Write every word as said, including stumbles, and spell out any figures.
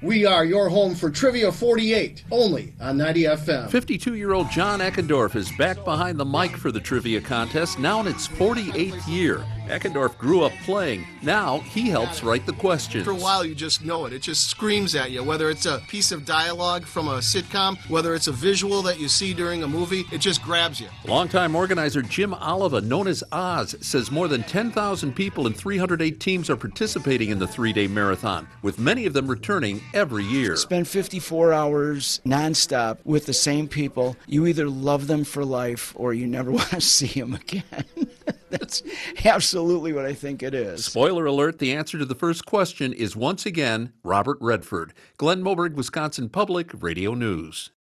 We are your home for Trivia forty-eight, only on ninety F M. fifty-two-year-old John Eckendorf is back behind the mic for the trivia contest, now in its forty-eighth year. Eckendorf grew up playing. Now he helps write the questions. After a while, you just know it. It just screams at you, whether it's a piece of dialogue from a sitcom, whether it's a visual that you see during a movie, it just grabs you. Longtime organizer Jim Oliva, known as Oz, says more than ten thousand people and three hundred eight teams are participating in the three-day marathon, with many of them returning every year. Spend fifty-four hours nonstop with the same people. You either love them for life or you never want to see them again. That's absolutely what I think it is. Spoiler alert, the answer to the first question is once again Robert Redford. Glenn Moberg, Wisconsin Public Radio News.